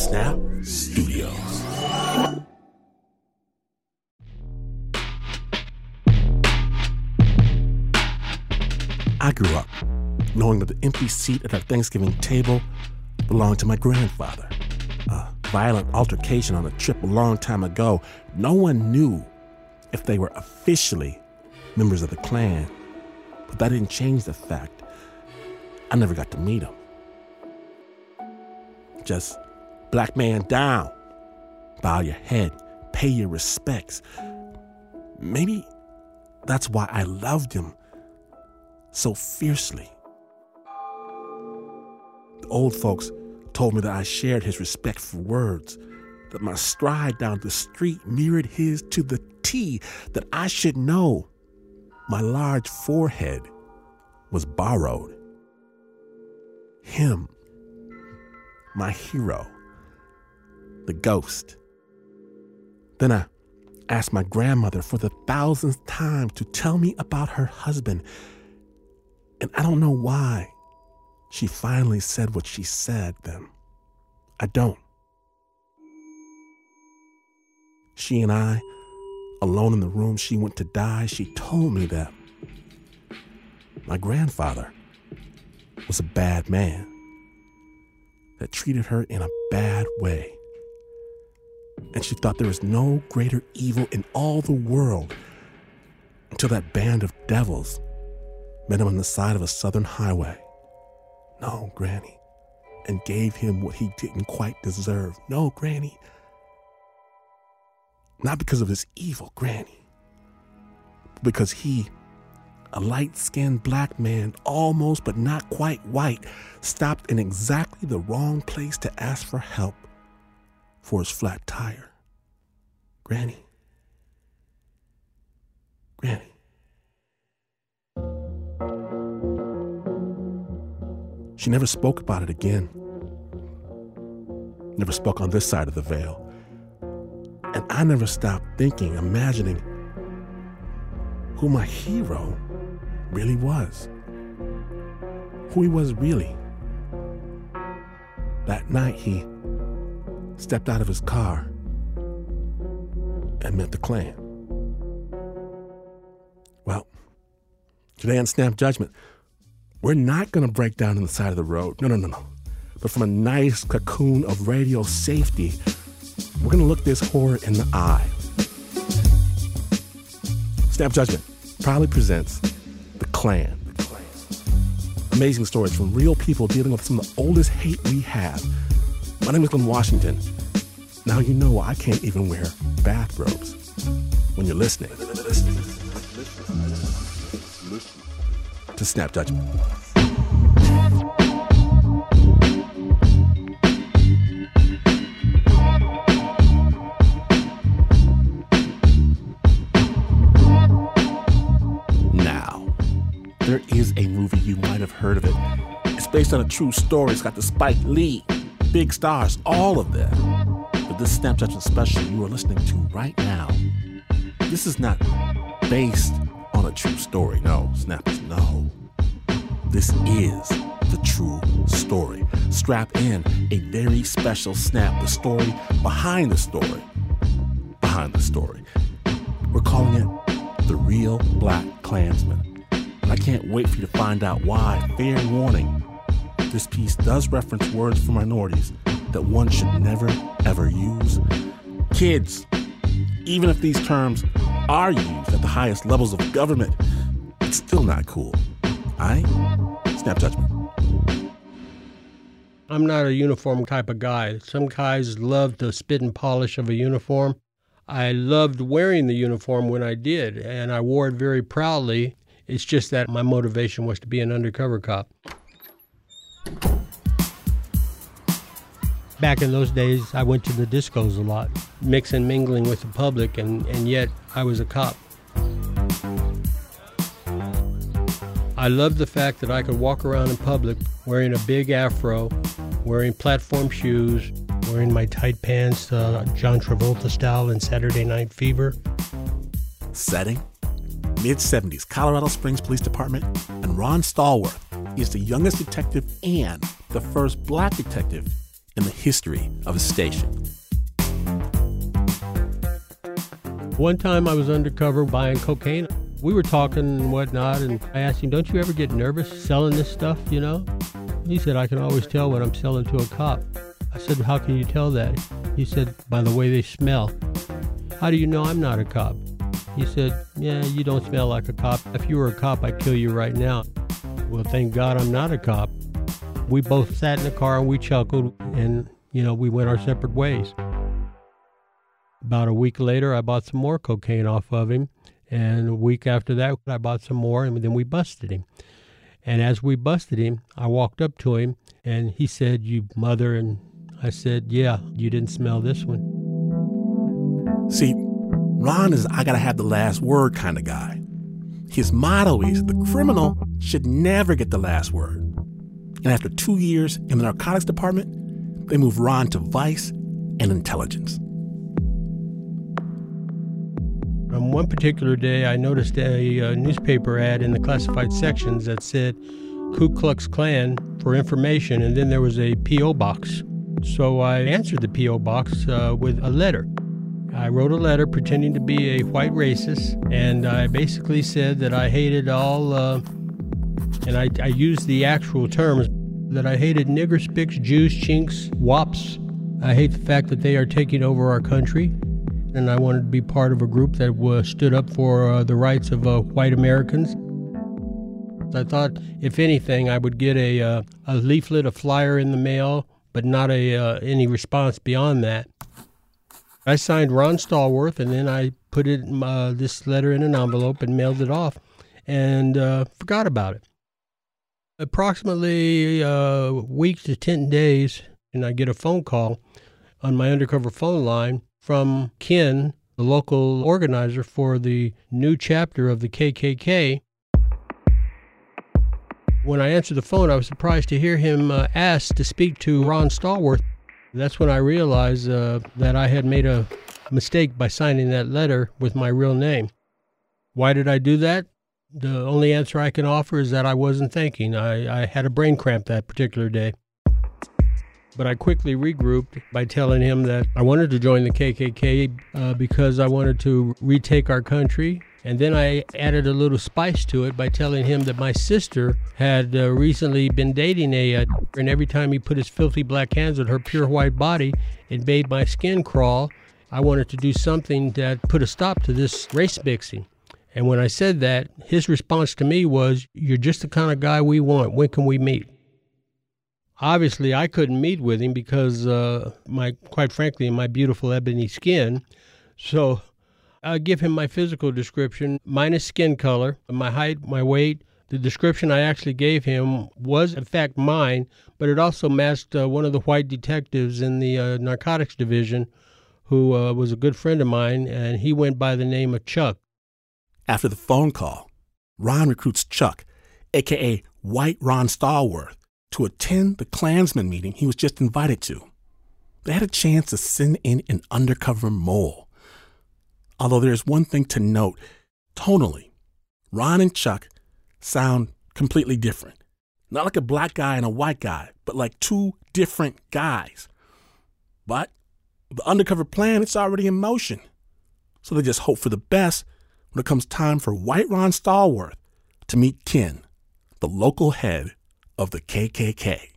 Snap Studios. I grew up knowing that the empty seat at our Thanksgiving table belonged to my grandfather. A violent altercation on a trip a long time ago. No one knew if they were officially members of the Klan, but that didn't change the fact I never got to meet him. Just black man down, bow your head, pay your respects. Maybe that's why I loved him so fiercely. The old folks told me that I shared his respect for words, that my stride down the street mirrored his to the T, that I should know my large forehead was borrowed. Him, my hero, the ghost. Then I asked my grandmother for the 1000th time to tell me about her husband. And I don't know why she finally said what she said then. I don't. She and I, alone in the room she went to die, she told me that my grandfather was a bad man that treated her in a bad way. And she thought there was no greater evil in all the world until that band of devils met him on the side of a southern highway. No, Granny, and gave him what he didn't quite deserve. No, Granny, not because of his evil, Granny, but because he, a light-skinned black man, almost but not quite white, stopped in exactly the wrong place to ask for help for his flat tire. Granny. Granny. She never spoke about it again. Never spoke on this side of the veil. And I never stopped thinking, imagining who my hero really was. Who he was really. That night he stepped out of his car and met the Klan. Well, today on Snap Judgment, we're not going to break down on the side of the road. No. But from a nice cocoon of radio safety, we're going to look this horror in the eye. Snap Judgment proudly presents The Klan. Amazing stories from real people dealing with some of the oldest hate we have. My name is Glenn Washington. Now you know why I can't even wear bathrobes when you're listening to Snap Judgment. Now, there is a movie, you might have heard of it. It's based on a true story. It's got the Spike Lee, big stars, all of them. But this Snap Judgment special you are listening to right now, this is not based on a true story. No, Snappers, no. This is the true story. Strap in, a very special Snap, the story behind the story. Behind the story. We're calling it The Real Black Klansman. And I can't wait for you to find out why. Fair warning, this piece does reference words for minorities that one should never, ever use. Kids, even if these terms are used at the highest levels of government, it's still not cool. Aight? Snap Judgment. I'm not a uniform type of guy. Some guys love the spit and polish of a uniform. I loved wearing the uniform when I did, and I wore it very proudly. It's just that my motivation was to be an undercover cop. Back in those days, I went to the discos a lot, mixing, mingling with the public, and yet I was a cop. I loved the fact that I could walk around in public wearing a big afro, wearing platform shoes, wearing my tight pants, John Travolta style in Saturday Night Fever. Setting? Mid-70s, Colorado Springs Police Department, and Ron Stallworth is the youngest detective and the first black detective in the history of his station. One time I was undercover buying cocaine. We were talking and whatnot, and I asked him, "Don't you ever get nervous selling this stuff, you know?" He said, "I can always tell when I'm selling to a cop." I said, "How can you tell that?" He said, "By the way they smell." "How do you know I'm not a cop?" He said, "Yeah, you don't smell like a cop. If you were a cop, I'd kill you right now." Well, thank God I'm not a cop. We both sat in the car and we chuckled, and, we went our separate ways. About a week later, I bought some more cocaine off of him. And a week after that, I bought some more, and then we busted him. And as we busted him, I walked up to him, and he said, "You mother," and I said, "Yeah, you didn't smell this one." See, Ron is I gotta have the last word kind of guy. His motto is the criminal should never get the last word. And after 2 years in the narcotics department, they moved Ron to vice and intelligence. On one particular day, I noticed a newspaper ad in the classified sections that said Ku Klux Klan for information, and then there was a P.O. box. So I answered the P.O. box with a letter. I wrote a letter pretending to be a white racist, and I basically said that I hated all, and I used the actual terms, that I hated niggers, spics, Jews, chinks, wops. I hate the fact that they are taking over our country. And I wanted to be part of a group that stood up for the rights of white Americans. I thought, if anything, I would get a leaflet, a flyer in the mail, but not any response beyond that. I signed Ron Stallworth, and then I put this letter in an envelope and mailed it off, and forgot about it. Approximately a week to 10 days, and I get a phone call on my undercover phone line from Ken, the local organizer for the new chapter of the KKK. When I answered the phone, I was surprised to hear him ask to speak to Ron Stallworth. That's when I realized that I had made a mistake by signing that letter with my real name. Why did I do that? The only answer I can offer is that I wasn't thinking. I had a brain cramp that particular day. But I quickly regrouped by telling him that I wanted to join the KKK because I wanted to retake our country. And then I added a little spice to it by telling him that my sister had recently been dating and every time he put his filthy black hands on her pure white body, it made my skin crawl. I wanted to do something that put a stop to this race mixing. And when I said that, his response to me was, "You're just the kind of guy we want. When can we meet?" Obviously, I couldn't meet with him because quite frankly, my beautiful ebony skin. So I give him my physical description, minus skin color, my height, my weight. The description I actually gave him was, in fact, mine, but it also matched one of the white detectives in the narcotics division who was a good friend of mine, and he went by the name of Chuck. After the phone call, Ron recruits Chuck, a.k.a. White Ron Stallworth, to attend the Klansman meeting he was just invited to. They had a chance to send in an undercover mole. Although there's one thing to note, tonally, Ron and Chuck sound completely different. Not like a black guy and a white guy, but like two different guys. But the undercover plan, it's already in motion. So they just hope for the best when it comes time for White Ron Stallworth to meet Ken, the local head of the KKK.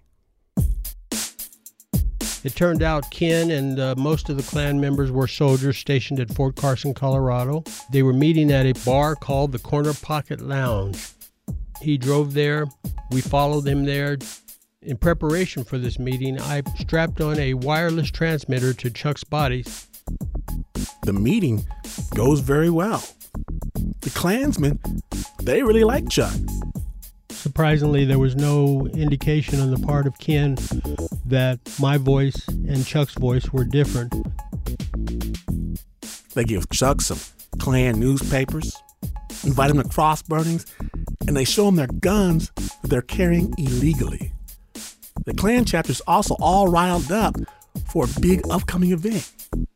It turned out Ken and most of the Klan members were soldiers stationed at Fort Carson, Colorado. They were meeting at a bar called the Corner Pocket Lounge. He drove there. We followed him there. In preparation for this meeting, I strapped on a wireless transmitter to Chuck's body. The meeting goes very well. The Klansmen, they really like Chuck. Surprisingly, there was no indication on the part of Ken that my voice and Chuck's voice were different. They give Chuck some Klan newspapers, invite him to cross burnings, and they show him their guns that they're carrying illegally. The Klan chapter's also all riled up for a big upcoming event.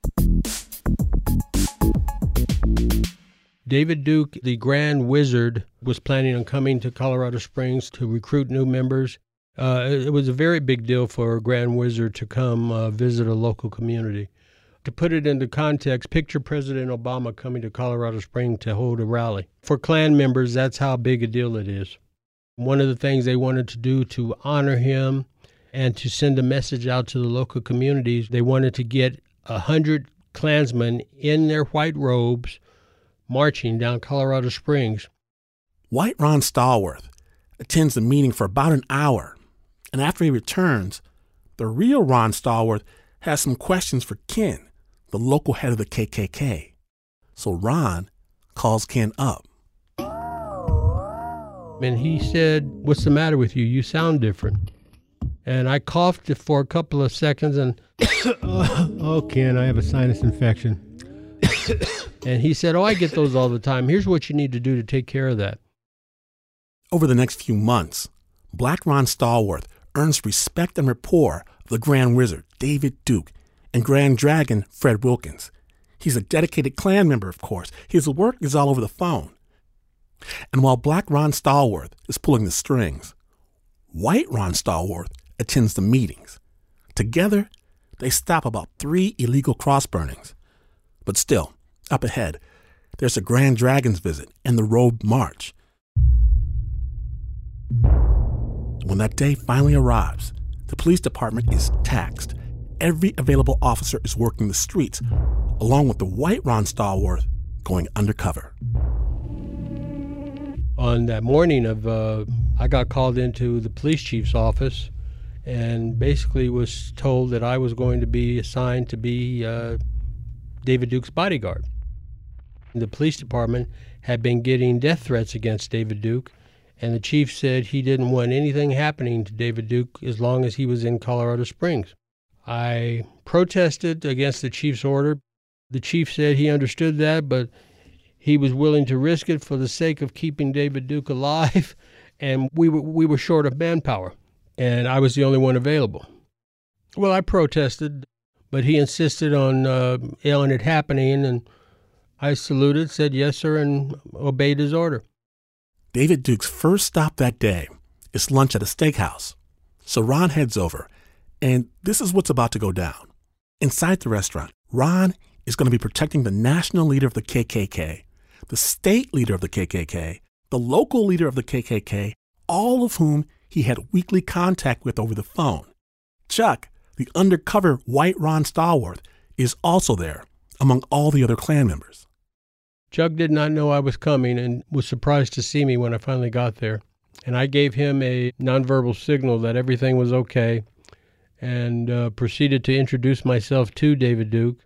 David Duke, the Grand Wizard, was planning on coming to Colorado Springs to recruit new members. It was a very big deal for a Grand Wizard to come visit a local community. To put it into context, picture President Obama coming to Colorado Springs to hold a rally. For Klan members, that's how big a deal it is. One of the things they wanted to do to honor him and to send a message out to the local communities, they wanted to get 100 Klansmen in their white robes marching down Colorado Springs. White Ron Stallworth attends the meeting for about an hour, and after he returns, the real Ron Stallworth has some questions for Ken, the local head of the KKK. So Ron calls Ken up. And he said, "What's the matter with you? You sound different." And I coughed for a couple of seconds and, "Oh, Ken, I have a sinus infection." And he said, "Oh, I get those all the time. Here's what you need to do to take care of that." Over the next few months, Black Ron Stallworth earns respect and rapport of the Grand Wizard, David Duke, and Grand Dragon, Fred Wilkins. He's a dedicated Klan member, of course. His work is all over the phone. And while Black Ron Stallworth is pulling the strings, White Ron Stallworth attends the meetings. Together, they stop about 3 illegal cross burnings. But still, up ahead, there's a Grand Dragon's visit and the Robed March. When that day finally arrives, the police department is taxed. Every available officer is working the streets, along with the White Ron Stallworth going undercover. On that morning I got called into the police chief's office and basically was told that I was going to be assigned to be David Duke's bodyguard. The police department had been getting death threats against David Duke, and the chief said he didn't want anything happening to David Duke as long as he was in Colorado Springs. I protested against the chief's order. The chief said he understood that, but he was willing to risk it for the sake of keeping David Duke alive, and we were short of manpower, and I was the only one available. Well, I protested, but he insisted on it happening, and I saluted, said yes, sir, and obeyed his order. David Duke's first stop that day is lunch at a steakhouse. So Ron heads over, and this is what's about to go down. Inside the restaurant, Ron is going to be protecting the national leader of the KKK, the state leader of the KKK, the local leader of the KKK, all of whom he had weekly contact with over the phone. Chuck, the undercover White Ron Stallworth, is also there, among all the other Klan members. Chuck did not know I was coming and was surprised to see me when I finally got there. And I gave him a nonverbal signal that everything was okay and proceeded to introduce myself to David Duke.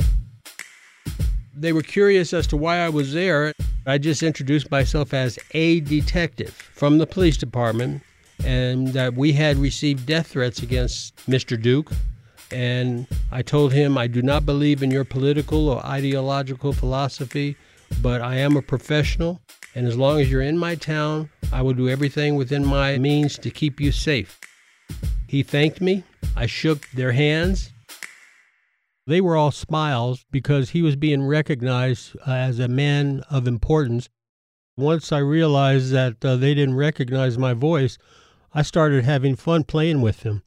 They were curious as to why I was there. I just introduced myself as a detective from the police department and that we had received death threats against Mr. Duke. And I told him I do not believe in your political or ideological philosophy, but I am a professional. And as long as you're in my town, I will do everything within my means to keep you safe. He thanked me. I shook their hands. They were all smiles because he was being recognized as a man of importance. Once I realized that they didn't recognize my voice, I started having fun playing with them.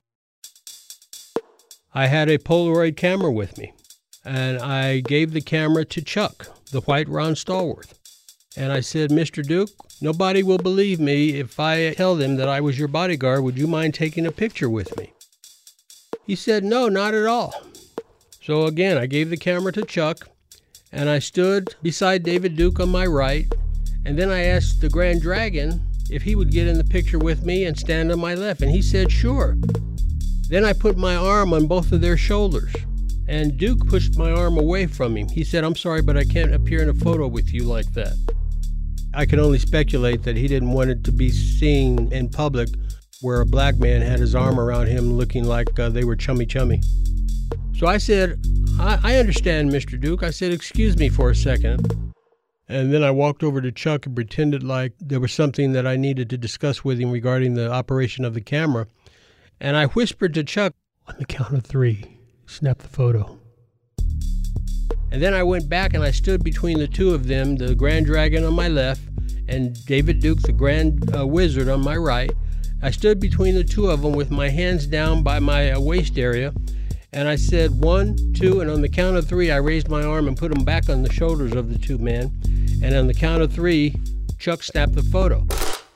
I had a Polaroid camera with me, and I gave the camera to Chuck, the White Ron Stallworth. And I said, "Mr. Duke, nobody will believe me if I tell them that I was your bodyguard. Would you mind taking a picture with me?" He said, "No, not at all." So again, I gave the camera to Chuck, and I stood beside David Duke on my right, and then I asked the Grand Dragon if he would get in the picture with me and stand on my left, and he said, "Sure." Then I put my arm on both of their shoulders, and Duke pushed my arm away from him. He said, "I'm sorry, but I can't appear in a photo with you like that." I can only speculate that he didn't want it to be seen in public where a black man had his arm around him looking like they were chummy-chummy. So I said, I understand, Mr. Duke. I said, "Excuse me for a second." And then I walked over to Chuck and pretended like there was something that I needed to discuss with him regarding the operation of the camera. And I whispered to Chuck, "On the count of 3, snap the photo." And then I went back and I stood between the two of them, the Grand Dragon on my left and David Duke, the Grand Wizard, on my right. I stood between the two of them with my hands down by my waist area, and I said 1, 2, and on the count of 3, I raised my arm and put them back on the shoulders of the two men. And on the count of 3, Chuck snapped the photo.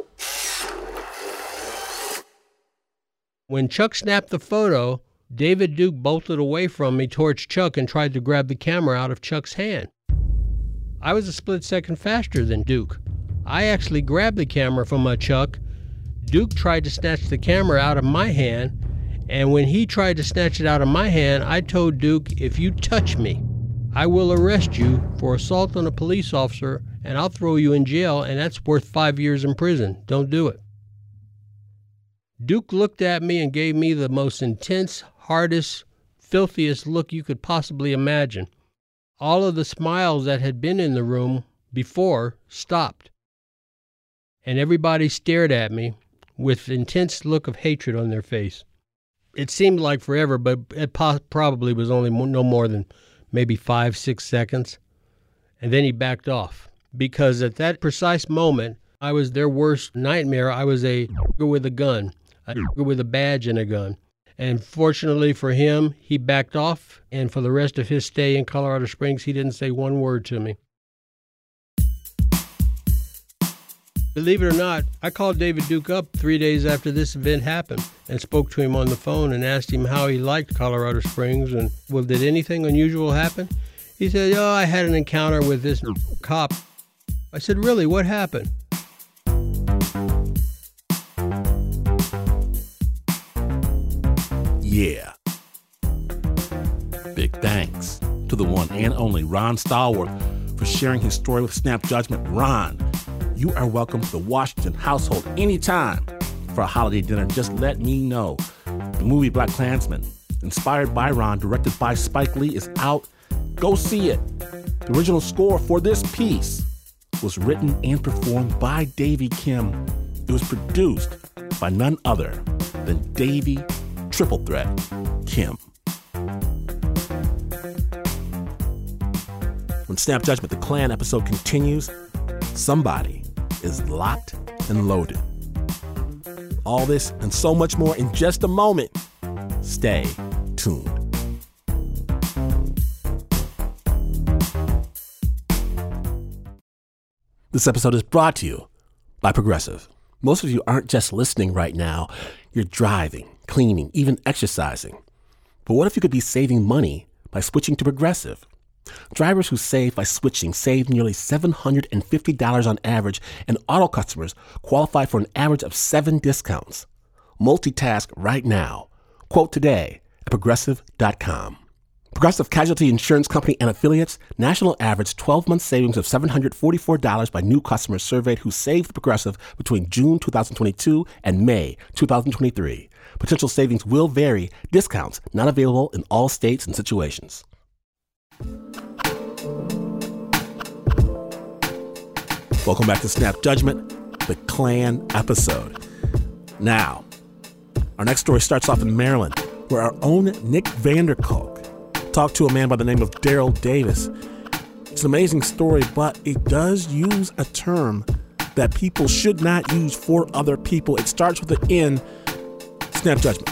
When Chuck snapped the photo, David Duke bolted away from me towards Chuck and tried to grab the camera out of Chuck's hand. I was a split second faster than Duke. I actually grabbed the camera from Chuck. Duke tried to snatch the camera out of my hand, and when he tried to snatch it out of my hand, I told Duke, "If you touch me, I will arrest you for assault on a police officer, and I'll throw you in jail, and that's worth 5 years in prison. Don't do it." Duke looked at me and gave me the most intense, hardest, filthiest look you could possibly imagine. All of the smiles that had been in the room before stopped, and everybody stared at me with intense look of hatred on their face. It seemed like forever, but it probably was only no more than maybe 5, 6 seconds. And then he backed off, because at that precise moment, I was their worst nightmare. I was a with a gun, with a badge and a gun. And fortunately for him, he backed off, and for the rest of his stay in Colorado Springs, he didn't say one word to me. Believe it or not, I called David Duke up 3 days after this event happened and spoke to him on the phone and asked him how he liked Colorado Springs and, well, did anything unusual happen? He said, "Oh, I had an encounter with this cop." I said, "Really? What happened?" Yeah. Big thanks to the one and only Ron Stallworth for sharing his story with Snap Judgment. Ron, you are welcome to the Washington household anytime for a holiday dinner. Just let me know. The movie BlacKkKlansman, inspired by Ron, directed by Spike Lee, is out. Go see it. The original score for this piece was written and performed by Davy Kim. It was produced by none other than Davy Triple Threat Kim. When Snap Judgment, the Klan episode continues, somebody is locked and loaded. All this and so much more in just a moment. Stay tuned. This episode is brought to you by Progressive. Most of you aren't just listening right now. You're driving, cleaning, even exercising. But what if you could be saving money by switching to Progressive? Drivers who save by switching save nearly $750 on average, and auto customers qualify for an average of 7 discounts. Multitask right now. Quote today at Progressive.com. Progressive Casualty Insurance Company and affiliates, national average 12-month savings of $744 by new customers surveyed who saved Progressive between June 2022 and May 2023. Potential savings will vary. Discounts not available in all states and situations. Welcome back to Snap Judgment, the Klan episode. Now, our next story starts off in Maryland, where our own Nick Vanderkolk talked to a man by the name of Daryl Davis. It's an amazing story, but it does use a term that people should not use for other people. It starts with an N. Snap Judgment.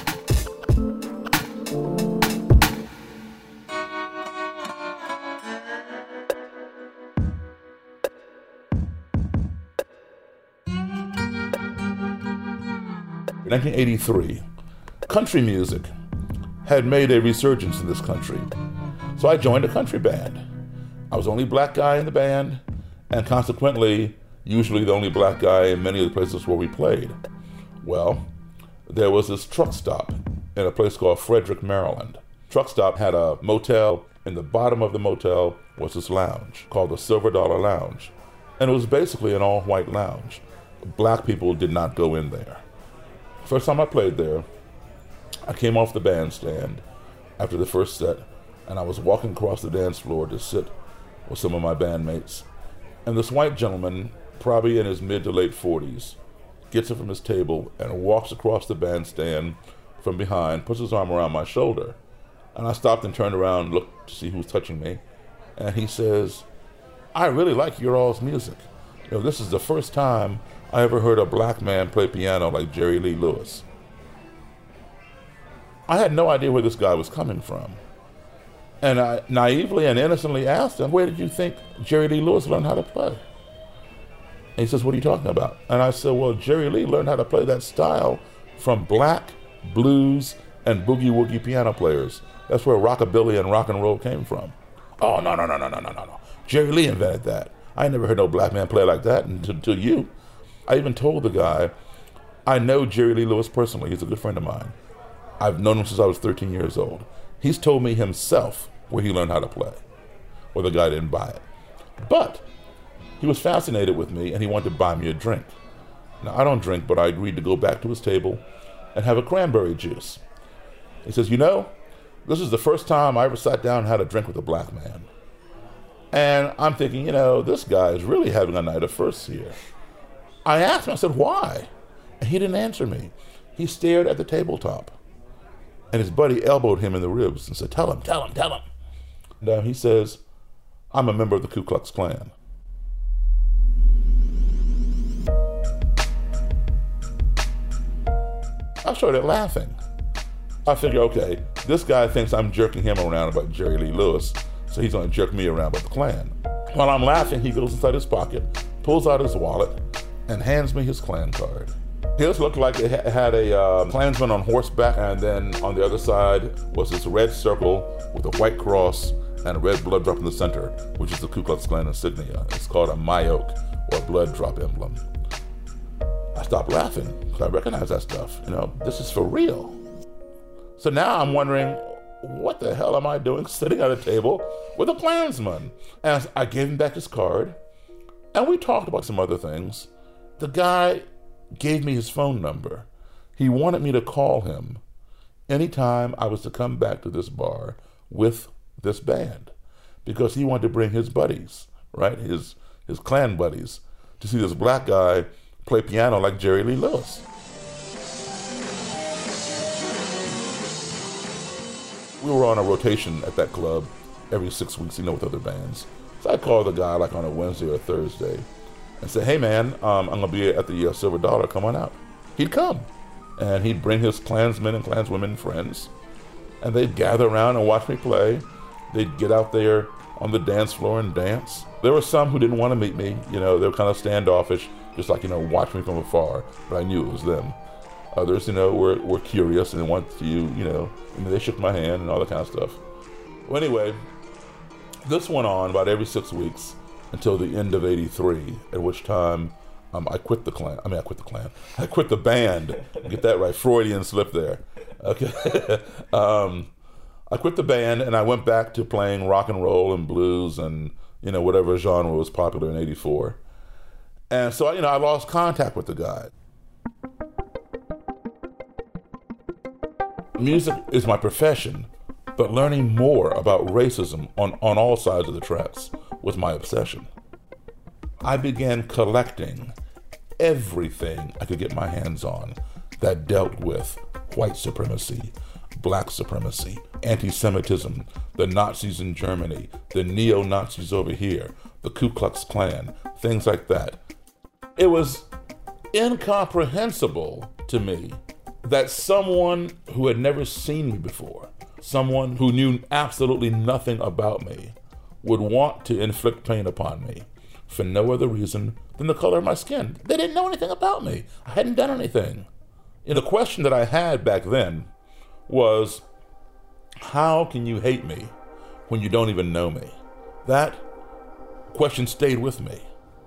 In 1983, country music had made a resurgence in this country. So I joined a country band. I was the only black guy in the band, and consequently, usually the only black guy in many of the places where we played. Well, there was this truck stop in a place called Frederick, Maryland. Truck stop had a motel. In the bottom of the motel was this lounge called the Silver Dollar Lounge. And it was basically an all-white lounge. Black people did not go in there. First time I played there, I came off the bandstand after the first set, and I was walking across the dance floor to sit with some of my bandmates. And this white gentleman, probably in his mid to late 40s, gets up from his table and walks across the bandstand from behind, puts his arm around my shoulder. And I stopped and turned around and looked to see who was touching me. And he says, "I really like your all's music. You know, this is the first time I ever heard a black man play piano like Jerry Lee Lewis. I had no idea where this guy was coming from. And I naively and innocently asked him, where did you think Jerry Lee Lewis learned how to play? And he says, what are you talking about? And I said, well, Jerry Lee learned how to play that style from black, blues, and boogie-woogie piano players. That's where rockabilly and rock and roll came from. Oh, no. Jerry Lee invented that. I never heard no black man play like that until you. I even told the guy, I know Jerry Lee Lewis personally. He's a good friend of mine. I've known him since I was 13 years old. He's told me himself where he learned how to play. Well, the guy didn't buy it. But he was fascinated with me, and he wanted to buy me a drink. Now, I don't drink, but I agreed to go back to his table and have a cranberry juice. He says, you know, this is the first time I ever sat down and had a drink with a black man. And I'm thinking, you know, this guy is really having a night of firsts here. I asked him, I said, why? And he didn't answer me. He stared at the tabletop. And his buddy elbowed him in the ribs and said, tell him. And he says, I'm a member of the Ku Klux Klan. I started laughing. I figured, okay, this guy thinks I'm jerking him around about Jerry Lee Lewis, so he's gonna jerk me around about the Klan. While I'm laughing, he goes inside his pocket, pulls out his wallet, and hands me his Klan card. His looked like it had a Klansman on horseback, and then on the other side was this red circle with a white cross and a red blood drop in the center, which is the Ku Klux Klan insignia. It's called a Mayoke, or blood drop emblem. I stopped laughing because I recognize that stuff. You know, this is for real. So now I'm wondering, what the hell am I doing sitting at a table with a Klansman? And I gave him back his card, and we talked about some other things. The guy gave me his phone number. He wanted me to call him anytime I was to come back to this bar with this band, because he wanted to bring his buddies, right? His Klan buddies, to see this black guy play piano like Jerry Lee Lewis. We were on a rotation at that club every 6 weeks, you know, with other bands. So I'd call the guy like on a Wednesday or Thursday and say, hey man, I'm gonna be at the Silver Dollar, come on out. He'd come, and he'd bring his Klansmen and Klanswomen friends, and they'd gather around and watch me play. They'd get out there on the dance floor and dance. There were some who didn't want to meet me, you know, they were kind of standoffish, just like, you know, watch me from afar, but I knew it was them. Others, you know, were curious and they wanted to, you know, they shook my hand and all that kind of stuff. Well, anyway, this went on about every 6 weeks until the end of '83, at which time I quit the Klan. I quit the band. Get that right, Freudian slip there. Okay. I quit the band and I went back to playing rock and roll and blues and, you know, whatever genre was popular in '84. And so, you know, I lost contact with the guy. Music is my profession, but learning more about racism on all sides of the tracks was my obsession. I began collecting everything I could get my hands on that dealt with white supremacy, black supremacy, anti-Semitism, the Nazis in Germany, the neo-Nazis over here, the Ku Klux Klan, things like that. It was incomprehensible to me that someone who had never seen me before, someone who knew absolutely nothing about me, would want to inflict pain upon me for no other reason than the color of my skin. They didn't know anything about me. I hadn't done anything. And the question that I had back then was, how can you hate me when you don't even know me? That question stayed with me.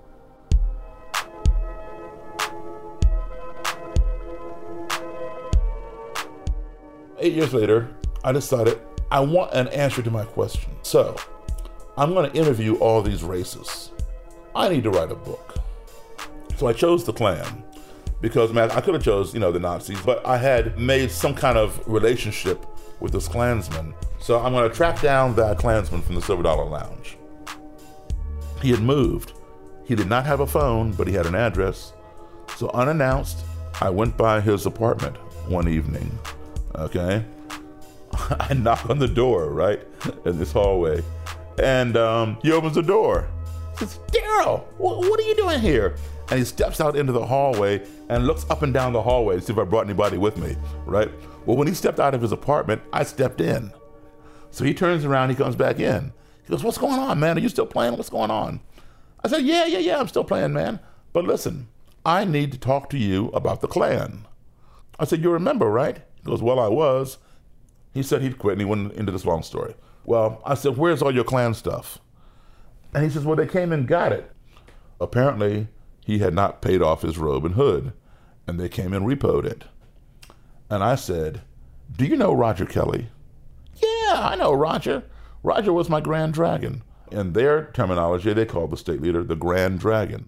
Eight years later, I decided I want an answer to my question. So I'm going to interview all these racists. I need to write a book. So I chose the Klan because, man, I could have chose, you know, the Nazis, but I had made some kind of relationship with this Klansman. So I'm going to track down that Klansman from the Silver Dollar Lounge. He had moved. He did not have a phone, but he had an address. So unannounced, I went by his apartment one evening. Okay, I knock on the door, right, in this hallway, and he opens the door. He says, Daryl, what are you doing here? And he steps out into the hallway and looks up and down the hallway to see if I brought anybody with me, right? Well, when he stepped out of his apartment, I stepped in. So he turns around, he comes back in. He goes, "What's going on, man? Are you still playing? What's going on?" I said, yeah, I'm still playing, man. But listen, I need to talk to you about the Klan. I said, "You remember, right?" He goes, "Well, I was." He said he'd quit, and he went into this long story. Well, I said, "Where's all your Klan stuff?" And he says, "Well, they came and got it." Apparently, he had not paid off his robe and hood, and they came and repoed it. And I said, "Do you know Roger Kelly?" "Yeah, I know Roger. Roger was my Grand Dragon." In their terminology, they called the state leader the Grand Dragon.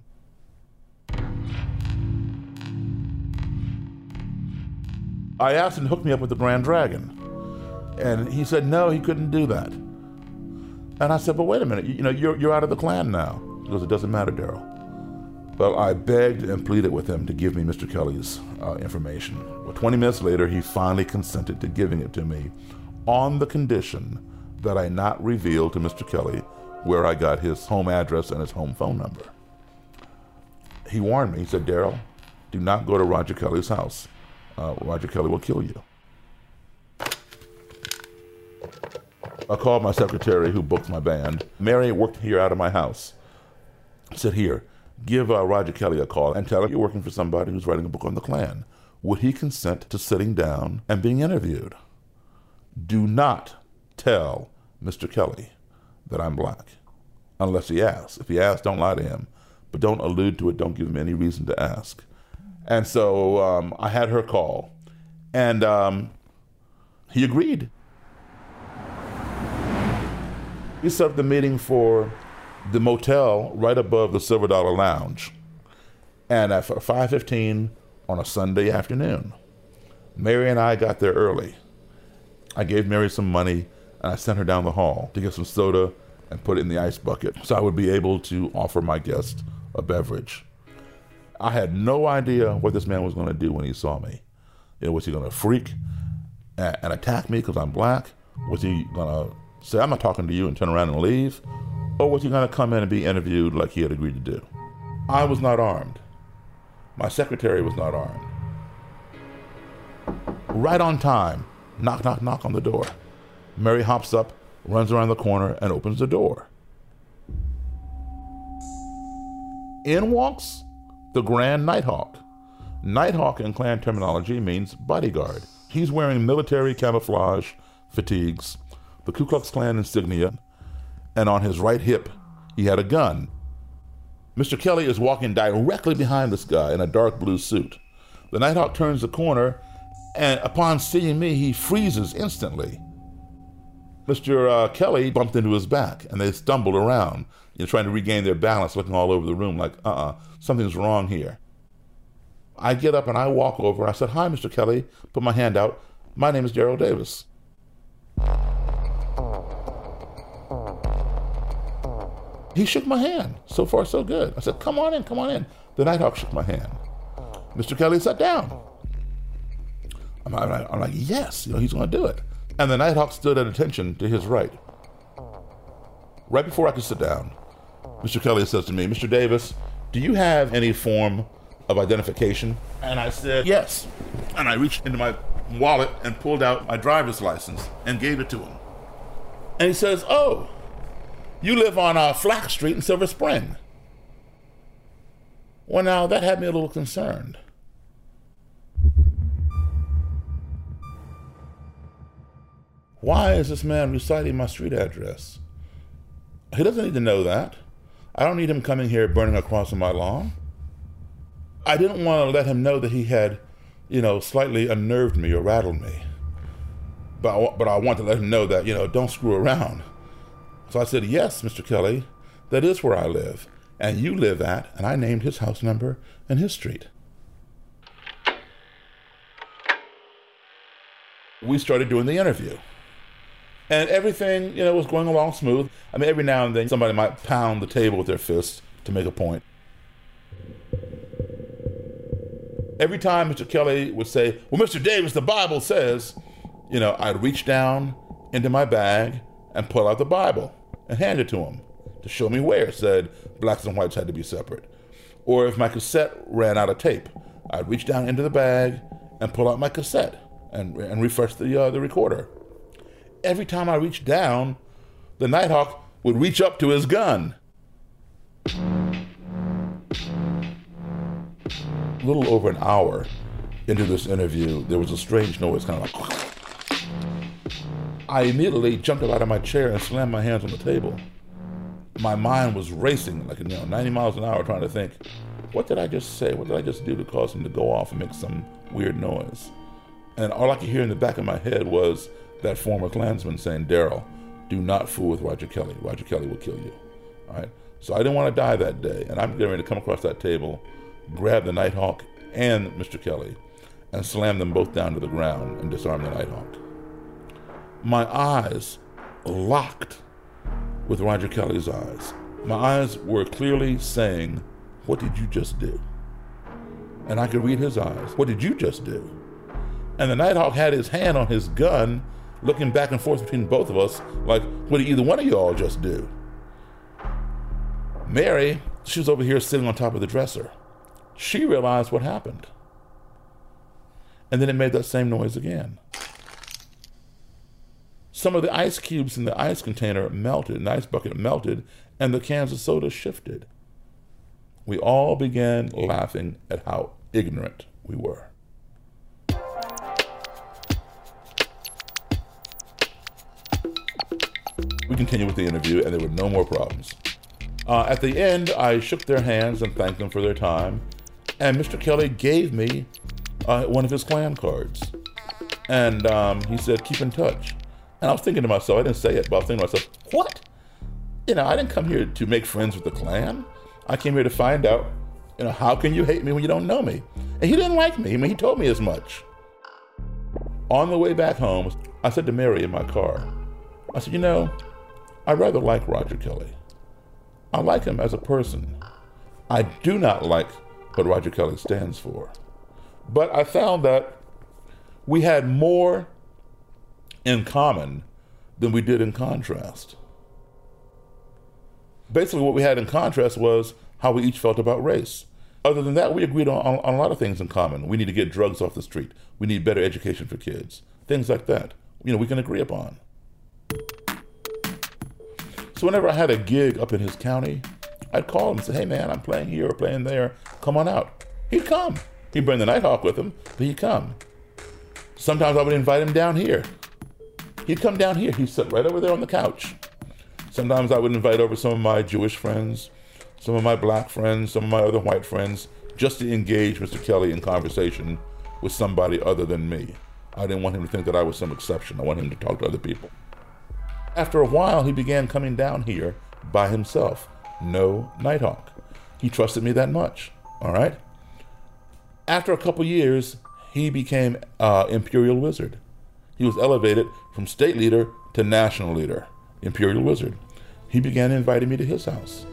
I asked him to hook me up with the Grand Dragon. And he said, no, he couldn't do that. And I said, "But wait a minute, you're out of the Klan now." He goes, "It doesn't matter, Daryl." Well, I begged and pleaded with him to give me Mr. Kelly's information. Well, 20 minutes later, he finally consented to giving it to me on the condition that I not reveal to Mr. Kelly where I got his home address and his home phone number. He warned me. He said, "Daryl, do not go to Roger Kelly's house. Roger Kelly will kill you." I called my secretary who booked my band. Mary worked here out of my house. I said, "Here, give Roger Kelly a call and tell him you're working for somebody who's writing a book on the Klan. Would he consent to sitting down and being interviewed? Do not tell Mr. Kelly that I'm black, unless he asks. If he asks, don't lie to him, but don't allude to it. Don't give him any reason to ask." And so I had her call, and he agreed. He set up the meeting for the motel right above the Silver Dollar Lounge, and at 5:15 on a Sunday afternoon. Mary and I got there early. I gave Mary some money, and I sent her down the hall to get some soda and put it in the ice bucket so I would be able to offer my guest a beverage. I had no idea what this man was going to do when he saw me. Was he going to freak and attack me because I'm black? Was he going to say, "I'm not talking to you," and turn around and leave? Or was he going to come in and be interviewed like he had agreed to do? I was not armed. My secretary was not armed. Right on time, knock, knock, knock on the door. Mary hops up, runs around the corner, and opens the door. In walks the Grand Nighthawk. Nighthawk in Klan terminology means bodyguard. He's wearing military camouflage fatigues, the Ku Klux Klan insignia, and on his right hip, he had a gun. Mr. Kelly is walking directly behind this guy in a dark blue suit. The Nighthawk turns the corner, and upon seeing me, he freezes instantly. Mr. Kelly bumped into his back, and they stumbled around, trying to regain their balance, looking all over the room like, something's wrong here. I get up and I walk over. I said, "Hi, Mr. Kelly." Put my hand out. "My name is Daryl Davis." He shook my hand. So far, so good. I said, come on in. The Nighthawk shook my hand. Mr. Kelly sat down. I'm like, yes, he's going to do it. And the Nighthawk stood at attention to his right. Right before I could sit down, Mr. Kelly says to me, "Mr. Davis, do you have any form of identification?" And I said, "Yes." And I reached into my wallet and pulled out my driver's license and gave it to him. And he says, "Oh, you live on Flack Street in Silver Spring." Well, now that had me a little concerned. Why is this man reciting my street address? He doesn't need to know that. I don't need him coming here burning a cross on my lawn. I didn't want to let him know that he had, slightly unnerved me or rattled me. But I want to let him know that, don't screw around. So I said, "Yes, Mr. Kelly, that is where I live. And you live at," and I named his house number and his street. We started doing the interview. And everything, was going along smooth. I mean, every now and then somebody might pound the table with their fist to make a point. Every time Mr. Kelly would say, "Well, Mr. Davis, the Bible says," I'd reach down into my bag and pull out the Bible and hand it to him to show me where it said blacks and whites had to be separate. Or if my cassette ran out of tape, I'd reach down into the bag and pull out my cassette and refresh the recorder. Every time I reached down, the Nighthawk would reach up to his gun. A little over an hour into this interview, there was a strange noise, kind of like... I immediately jumped up out of my chair and slammed my hands on the table. My mind was racing like 90 miles an hour, trying to think, what did I just say? What did I just do to cause him to go off and make some weird noise? And all I could hear in the back of my head was that former Klansman saying, "Daryl, do not fool with Roger Kelly. Roger Kelly will kill you." All right. So I didn't want to die that day, and I'm getting ready to come across that table, grab the Nighthawk and Mr. Kelly, and slam them both down to the ground and disarm the Nighthawk. My eyes locked with Roger Kelly's eyes. My eyes were clearly saying, "What did you just do?" And I could read his eyes. "What did you just do?" And the Nighthawk had his hand on his gun, looking back and forth between both of us, like, what did either one of you all just do? Mary, she was over here sitting on top of the dresser. She realized what happened. And then it made that same noise again. Some of the ice cubes in the ice container melted, an ice bucket melted, and the cans of soda shifted. We all began laughing at how ignorant we were. We continued with the interview, and there were no more problems. At the end, I shook their hands and thanked them for their time, and Mr. Kelly gave me one of his Klan cards. And he said, "Keep in touch." And I was thinking to myself, I didn't say it, but I was thinking to myself, what? I didn't come here to make friends with the Klan. I came here to find out, how can you hate me when you don't know me? And he didn't like me. I mean, he told me as much. On the way back home, I said to Mary in my car, I said, I rather like Roger Kelly. I like him as a person. I do not like what Roger Kelly stands for. But I found that we had more in common than we did in contrast. Basically, what we had in contrast was how we each felt about race. Other than that, we agreed on a lot of things in common. We need to get drugs off the street. We need better education for kids. Things like that. We can agree upon. So whenever I had a gig up in his county, I'd call him and say, "Hey man, I'm playing here or playing there. Come on out." He'd come. He'd bring the Nighthawk with him, but he'd come. Sometimes I would invite him down here. He'd come down here. He'd sit right over there on the couch. Sometimes I would invite over some of my Jewish friends, some of my black friends, some of my other white friends, just to engage Mr. Kelly in conversation with somebody other than me. I didn't want him to think that I was some exception. I wanted him to talk to other people. After a while, he began coming down here by himself. No Nighthawk. He trusted me that much, all right? After a couple years, he became Imperial Wizard. He was elevated from state leader to national leader, Imperial Wizard. He began inviting me to his house.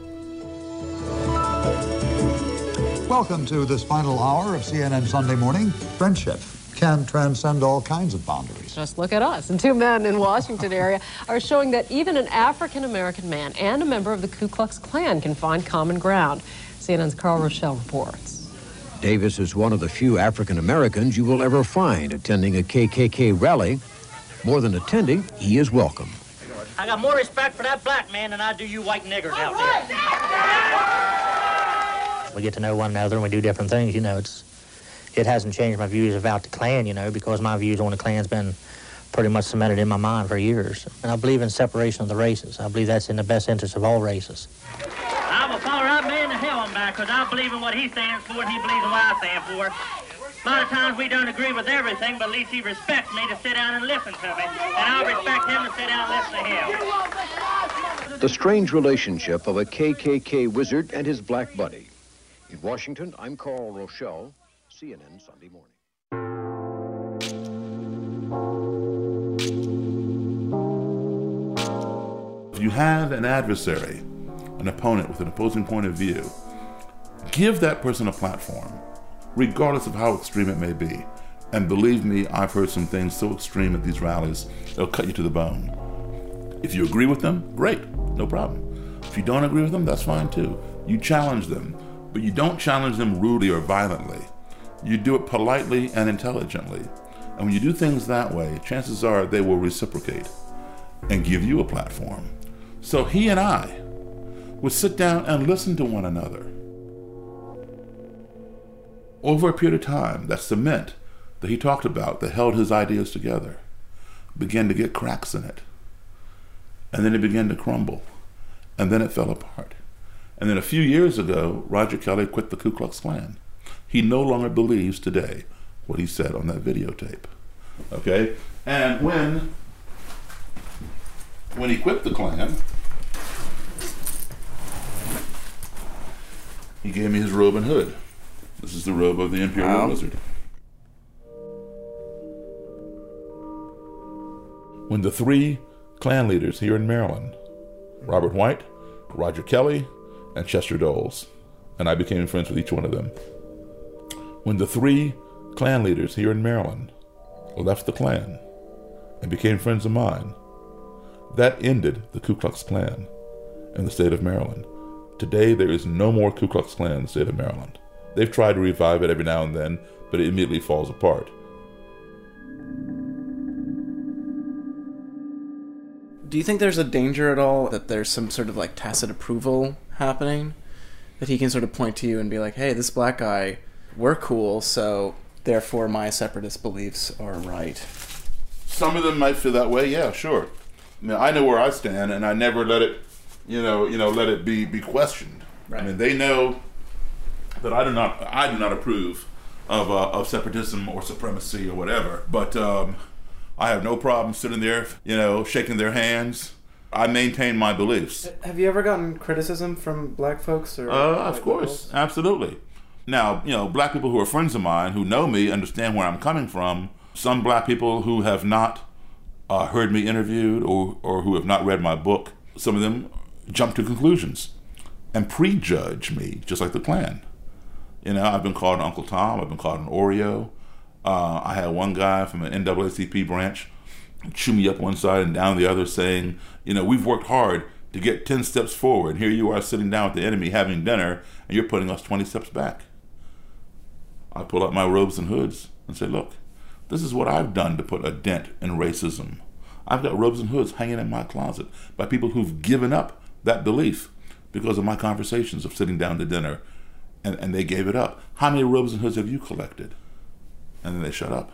Welcome to this final hour of CNN Sunday Morning. Friendship can transcend all kinds of boundaries. Just look at us. And two men in Washington area are showing that even an African-American man and a member of the Ku Klux Klan can find common ground. CNN's Carl Rochelle reports. Davis is one of the few African-Americans you will ever find attending a KKK rally. More than attending, he is welcome. I got more respect for that black man than I do you white niggers out there. We get to know one another and we do different things, It hasn't changed my views about the Klan, because my views on the Klan's been pretty much cemented in my mind for years. And I believe in separation of the races. I believe that's in the best interest of all races. I'm a far right man to hell I'm back, because I believe in what he stands for and he believes in what I stand for. A lot of times we don't agree with everything, but at least he respects me to sit down and listen to me. And I'll respect him to sit down and listen to him. The strange relationship of a KKK wizard and his black buddy. In Washington, I'm Carl Rochelle. CNN Sunday Morning. If you have an adversary, an opponent with an opposing point of view, give that person a platform, regardless of how extreme it may be. And believe me, I've heard some things so extreme at these rallies, they'll cut you to the bone. If you agree with them, great, no problem. If you don't agree with them, that's fine too. You challenge them. But you don't challenge them rudely or violently. You do it politely and intelligently. And when you do things that way, chances are they will reciprocate and give you a platform. So he and I would sit down and listen to one another. Over a period of time, that cement that he talked about that held his ideas together began to get cracks in it. And then it began to crumble. And then it fell apart. And then a few years ago, Roger Kelly quit the Ku Klux Klan. He no longer believes today what he said on that videotape. Okay? And when he quit the Klan, he gave me his robe and hood. This is the robe of the Imperial Wizard. When the three Klan leaders here in Maryland, Robert White, Roger Kelly, and Chester Doles, and I became friends with each one of them. When the three Klan leaders here in Maryland left the Klan and became friends of mine, that ended the Ku Klux Klan in the state of Maryland. Today, there is no more Ku Klux Klan in the state of Maryland. They've tried to revive it every now and then, but it immediately falls apart. Do you think there's a danger at all that there's some sort of like tacit approval happening? That he can sort of point to you and be like, hey, this black guy, we're cool, so therefore my separatist beliefs are right. Some of them might feel that way, yeah, sure. I mean, I know where I stand, and I never let it, let it be questioned. Right. I mean, they know that I do not approve of separatism or supremacy or whatever. But I have no problem sitting there, shaking their hands. I maintain my beliefs. Have you ever gotten criticism from black folks? Or of course, absolutely. Now, black people who are friends of mine who know me understand where I'm coming from. Some black people who have not heard me interviewed or who have not read my book, some of them jump to conclusions and prejudge me, just like the Klan. I've been called an Uncle Tom. I've been called an Oreo. I had one guy from an NAACP branch chew me up one side and down the other saying, we've worked hard to get 10 steps forward. Here you are sitting down with the enemy having dinner, and you're putting us 20 steps back. I pull out my robes and hoods and say, look, this is what I've done to put a dent in racism. I've got robes and hoods hanging in my closet by people who've given up that belief because of my conversations of sitting down to dinner, and they gave it up. How many robes and hoods have you collected? And then they shut up.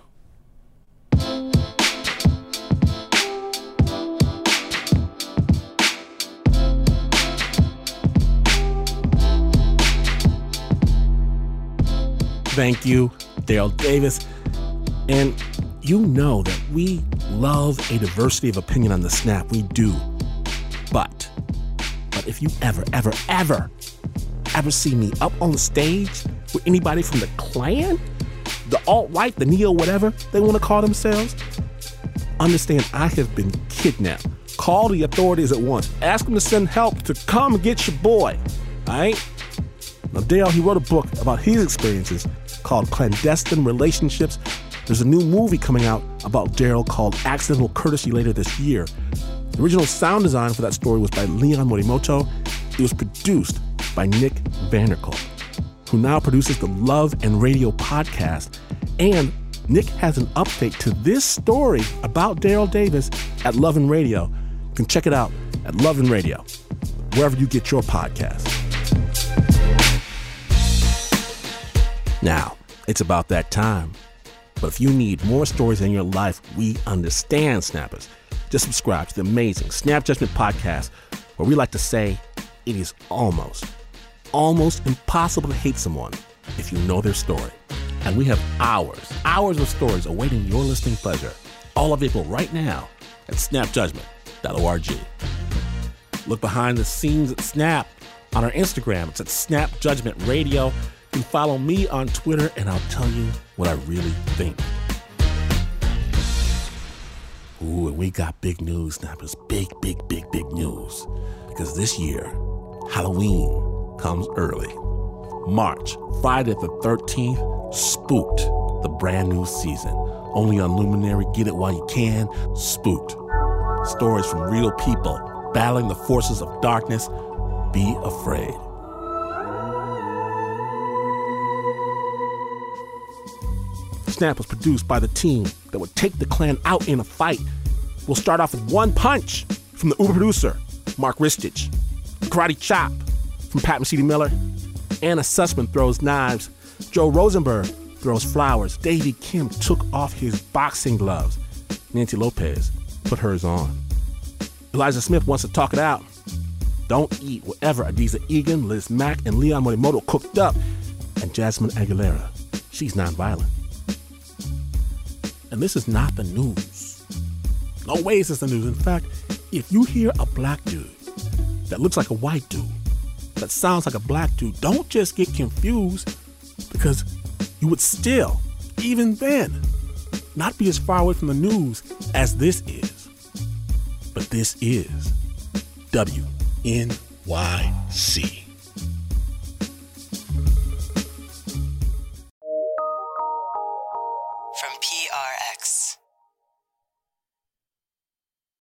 Thank you, Daryl Davis. And you know that we love a diversity of opinion on The Snap. We do. But if you ever see me up on the stage with anybody from the Klan, the alt-right, the neo, whatever they want to call themselves, understand I have been kidnapped. Call the authorities at once. Ask them to send help to come get your boy. All right? Now, Dale, he wrote a book about his experiences called Clandestine Relationships. There's a new movie coming out about Daryl called Accidental Courtesy later this year. The original sound design for that story was by Leon Morimoto. It was produced by Nick Vanderkolk, who now produces the Love and Radio podcast. And Nick has an update to this story about Daryl Davis at Love and Radio. You can check it out at Love and Radio, wherever you get your podcasts. Now, it's about that time. But if you need more stories in your life, we understand, Snappers. Just subscribe to the amazing Snap Judgment podcast, where we like to say it is almost impossible to hate someone if you know their story. And we have hours of stories awaiting your listening pleasure, all available right now at snapjudgment.org. Look behind the scenes at Snap on our Instagram. It's at Snap Judgment Radio. You can follow me on Twitter, and I'll tell you what I really think. Ooh, and we got big news, Snappers. Big news. Because this year, Halloween comes early. March, Friday the 13th, Spooked, the brand new season. Only on Luminary. Get it while you can. Spooked. Stories from real people battling the forces of darkness. Be afraid. Snap was produced by the team that would take the Klan out in a fight. We'll start off with One Punch from the Uber producer, Mark Ristich. Karate Chop from Pat Mesiti-Miller. Anna Sussman throws knives. Joe Rosenberg throws flowers. Davey Kim took off his boxing gloves. Nancy Lopez put hers on. Elijah Smith wants to talk it out. Don't eat whatever Adiza Egan, Liz Mack, and Leon Morimoto cooked up. And Jasmine Aguilera, she's nonviolent. And this is not the news. No way is this the news. In fact, if you hear a black dude that looks like a white dude, that sounds like a black dude, don't just get confused, because you would still, even then, not be as far away from the news as this is. But this is WNYC.